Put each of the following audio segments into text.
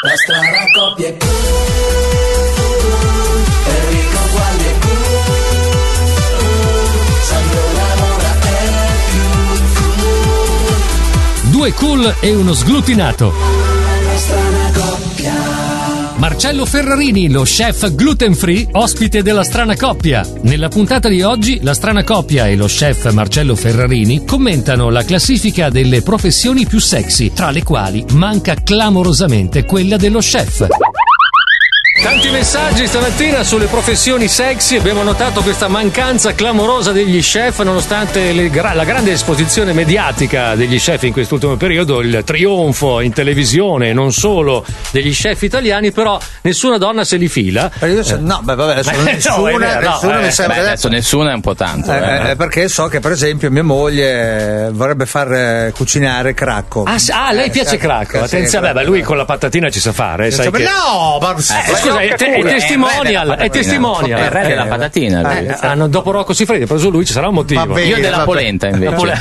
La strana coppia è Enrico Gualdi è Sandro Lamora è più Due cool e uno sglutinato. La strana coppia. Marcello Ferrarini, lo chef gluten free, ospite della strana coppia. Nella puntata di oggi, la strana coppia e lo chef Marcello Ferrarini commentano la classifica delle professioni più sexy, tra le quali manca clamorosamente quella dello chef. Tanti messaggi stamattina sulle professioni sexy. Abbiamo notato questa mancanza clamorosa degli chef, nonostante la grande esposizione mediatica degli chef in quest'ultimo periodo, il trionfo in televisione e non solo degli chef italiani, però nessuna donna se li fila. No, beh, vabbè, adesso nessuna mi sembra. Adesso nessuna è un po' tanto. Perché so che, per esempio, mia moglie vorrebbe far cucinare Cracco. Lei piace Cracco? Attenzione, sì, beh, lui con la patatina ci sa fare. Sai che... No, ma scusa, è testimonial. È testimonial. È il re della patatina. Dopo Rocco Siffredi, ha preso lui, ci sarà un motivo. Io della polenta invece.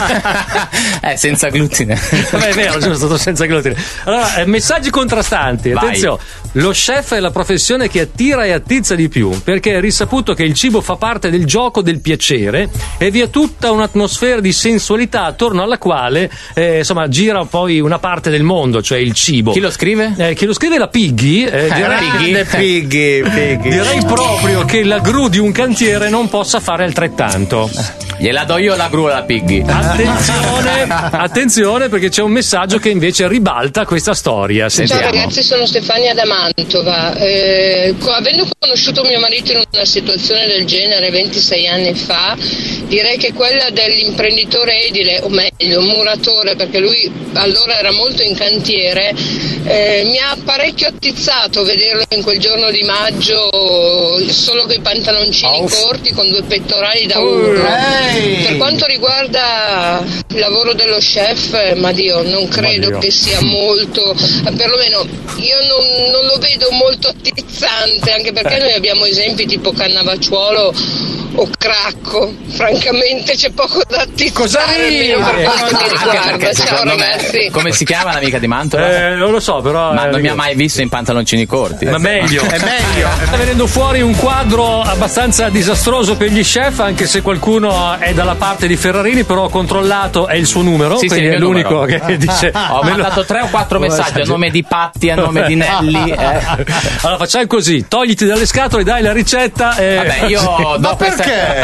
Senza glutine. Vabbè, è vero, sono stato senza glutine. Allora, messaggi contrastanti. Vai. Attenzione, lo chef è la professione che attira e attizza di più, perché è risaputo che il cibo fa parte del gioco del piacere e vi è tutta un'atmosfera di sensualità attorno alla quale gira poi una parte del mondo, cioè il cibo. Chi lo scrive? Chi lo scrive è la Piggy. Piggy. Direi proprio che la gru di un cantiere non possa fare altrettanto. Gliela do io la gru alla Piggy. Attenzione, perché c'è un messaggio che invece ribalta questa storia. Ciao ragazzi, sono Stefania da Mantova. Avendo conosciuto mio marito in una situazione del genere 26 anni fa, direi che quella dell'imprenditore edile, o meglio un muratore, perché lui allora era molto in cantiere, mi ha parecchio attizzato vederlo in quel giorno di maggio solo con i pantaloncini corti, con due pettorali da urlo. Per quanto riguarda il lavoro dello chef, ma Dio, non credo che sia molto, perlomeno io non lo vedo molto attizzante, anche perché noi abbiamo esempi tipo Cannavacciuolo o Cracco, francamente c'è poco da attizzare, almeno per quanto mi riguarda. Ciao ragazzi. Come si chiama l'amica di Mantova? Non lo so, però. Ma non mi ha mai visto in pantaloncini corti. Ma meglio. È meglio. Sta venendo fuori un quadro abbastanza disastroso per gli chef, anche se qualcuno è dalla parte di Ferrarini, però ho controllato, è il suo numero, sì, quindi è l'unico che dice. Ho mandato 3 o 4 messaggi a nome di Patti, a nome di Nelly. Allora facciamo così, togliti dalle scatole, dai la ricetta. Vabbè, io Ma perché?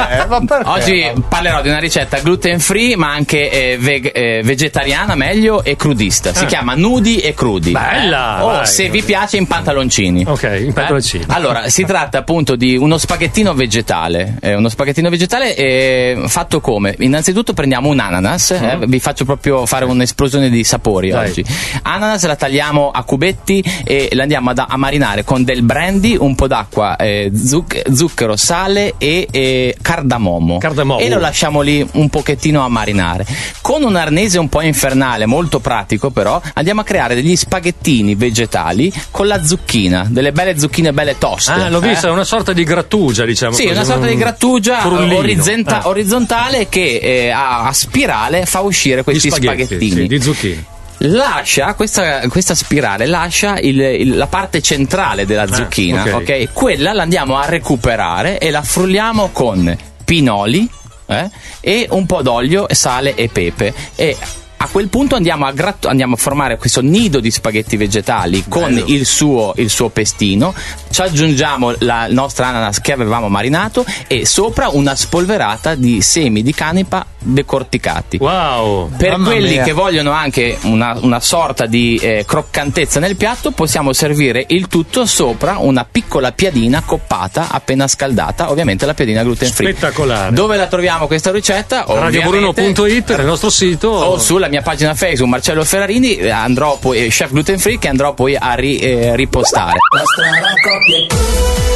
Oggi parlerò di una ricetta gluten free, ma anche vegetariana, meglio, e crudista. Si chiama nudi e crudi. Bella! Se vi piace, in pantaloncini. Ok, in pantaloncini. Allora, si tratta appunto di uno spaghettino vegetale. Uno spaghettino vegetale fatto come? Innanzitutto prendiamo un ananas, vi faccio proprio fare un'esplosione di sapori. Dai. Oggi. Ananas la tagliamo a cubetti e la andiamo a marinare con del brandy, un po' d'acqua, zucchero, sale e cardamomo. E lo lasciamo lì un pochettino a marinare. Con un arnese un po' infernale, molto pratico però, andiamo a creare degli spaghettini vegetali con la zucchina, delle belle zucchine belle toste. L'ho vista, è una sorta di grattugia, diciamo. Sì, così, una sorta di grattugia orizzontale che a spirale fa uscire questi spaghettini. Sì, di zucchine. Lascia questa spirale lascia la parte centrale della zucchina, ok? Quella la andiamo a recuperare e la frulliamo con pinoli e un po' d'olio, sale e pepe, e a quel punto andiamo a formare questo nido di spaghetti vegetali con il suo pestino. Ci aggiungiamo la nostra ananas che avevamo marinato e sopra una spolverata di semi di canipa decorticati. Wow! Per quelli che vogliono anche una sorta di croccantezza nel piatto, possiamo servire il tutto sopra una piccola piadina coppata appena scaldata, ovviamente la piadina gluten free. Spettacolare. Dove la troviamo questa ricetta? RadioBruno.it, nel nostro sito, o sulla mia pagina Facebook Marcello Ferrarini, andrò poi chef gluten free, che andrò poi a ripostare. La strana coppia è